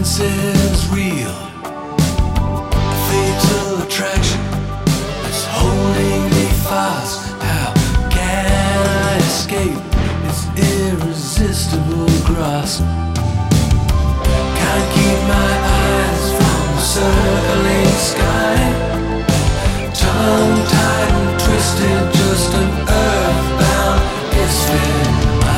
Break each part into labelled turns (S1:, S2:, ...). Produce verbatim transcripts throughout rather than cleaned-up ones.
S1: is real. Fatal attraction is holding me fast. How can I escape its irresistible grasp? Can't keep my eyes from the circling sky. Tongue-tied and twisted, just an earthbound misfit.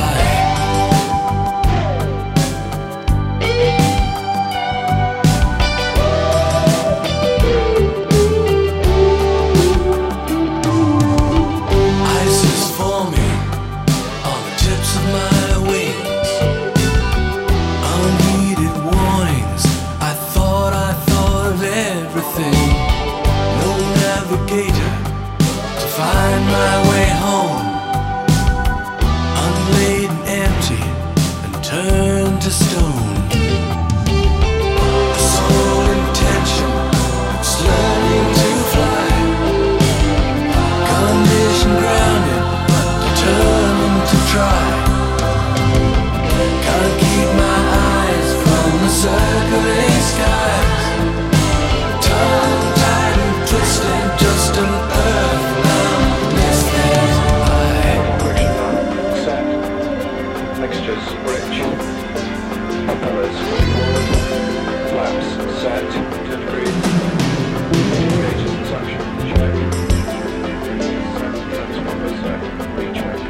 S1: Find my way home, unladen, empty, and turned to stone. The sole intention is learning to fly, condition grounded, but determined to try. Can't keep my eyes from the circling skies. Tongue-tied and twisted, just an earth.
S2: Mixtures rich. Propellers fully forward. Flaps set to degree. Gauges and suction check. Transformer set. Recheck.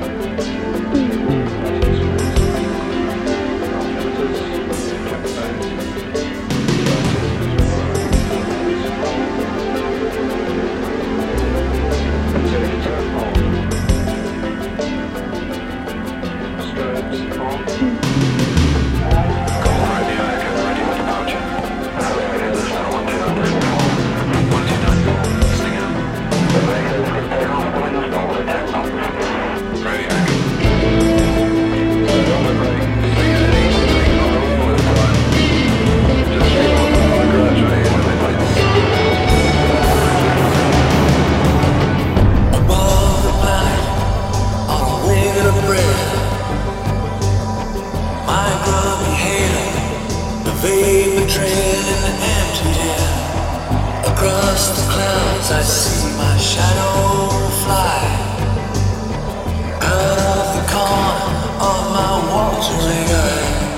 S2: Filters. Check across the clouds, I see my shadow fly out of the corner of my watery eye.